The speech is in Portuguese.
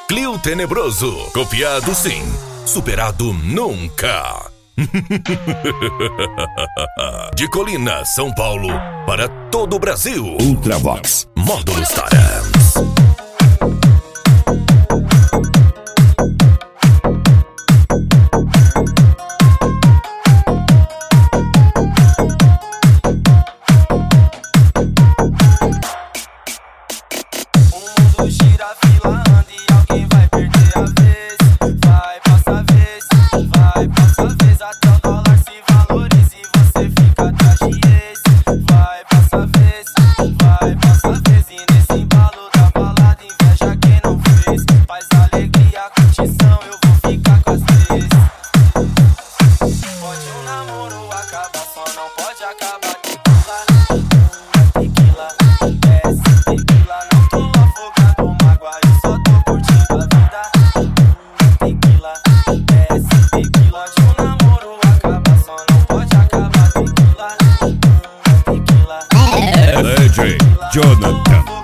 Clio Tenebroso, copiado sim, superado nunca. De Colina, São Paulo, para todo o Brasil. Ultravox, Módulos Taras. Gira a fila, anda e alguém vai perder a vez. Vai, passa a vez, vai, passa a vez. Até o dólar se valoriza e você fica atrás de ex. Vai, passa a vez, vai, passa a vez. E nesse embalo da balada, inveja quem não fez. Faz alegria, curtição, eu vou ficar com as três. Pode um namoro acabar, só não pode acabar tequila. Tequila, desce tequila, não tô afogado, mágoa, eu só tô curtindo a vida. Tequila, desce tequila, de um namoro acabar, só não pode acabar tequila. Tequila, DJ Jonathan.